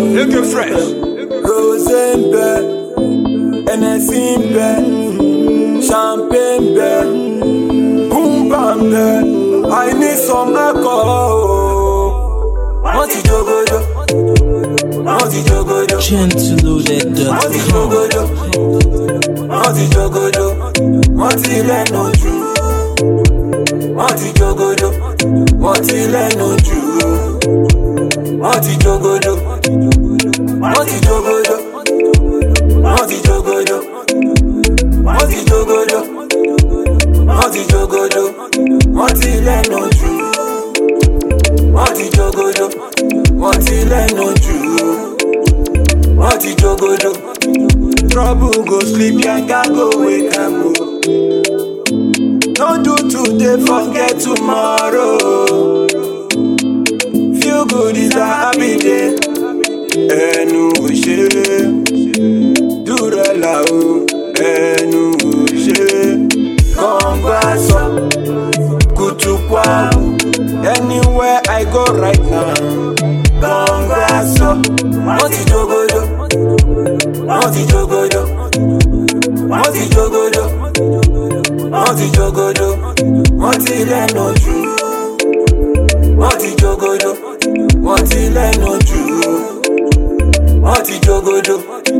Look it fresh. Rose in bed, NS in bed, champagne bed, boom bam bed. I need some alcohol. Monty Jogodo, Monty Jogodo, Gentleloaded.com. Monty Jogodo, Monty Leno Ju, Monty Jogodo, Monty Leno Ju, Monty Jogodo, Monty Jogodo, Monty Jogodo, Monty Jogodo, Monty Jogodo, Monty Leno Ju, Monty Jogodo, Monty Leno Ju, Monty Jogodo. Trouble go sleep, yanga go wake and go. Don't do today, forget tomorrow. Feel good is a happy day. Enu shere, durela o. Enu shere, congrats up, kutukwa. Anywhere I go right now, congrats up. Monty Jogodo, Monty Jogodo, Monty Jogodo, Monty Jogodo, Monty Leno Ju, Monty Jogodo, Monty Leno Ju, Monty Jogodo,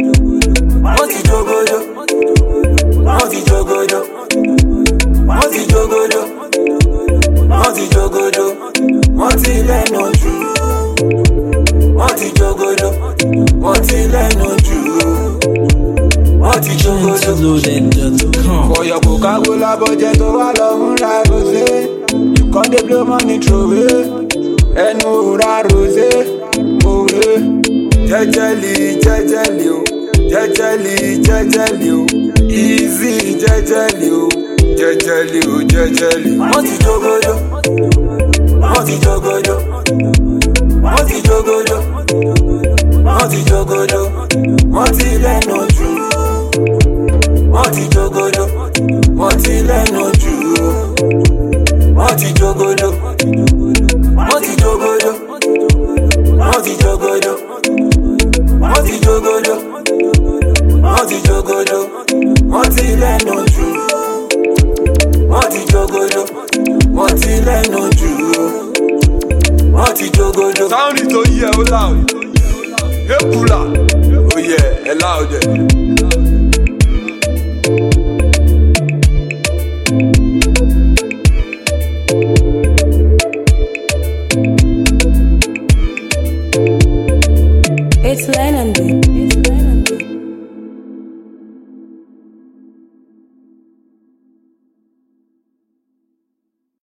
Monty Jogodo, Monty Jogodo, Monty Jogodo, Monty Jogodo, Monty Leno Ju, Monty Jogodo, Monty Leno Ju, Monty Jogodo. Gentleloaded.com. For your Coca-Cola budget, oh, I love rose. You can't dey blow money throw it. Enu rose, oh eh. Jejeli, jejeli, oh, jejeli, jejeli, oh. Easy, jejeli, oh, jejeli, oh, jejeli. Monty Jogodo, Monty Jogodo, Monty Jogodo, Monty Jogodo, Monty Leno Ju, Monty Jogodo, Monty Leno Ju, Monty Jogodo, Monty Jogodo, Monty Jogodo, Monty Jogodo, Monty Jogodo, Monty Leno Ju, Monty Jogodo, Monty Leno Ju, Monty Jogodo. Sound it oh yeah, oh loud. Hey Pula, oh yeah, loud it. It's Lennon.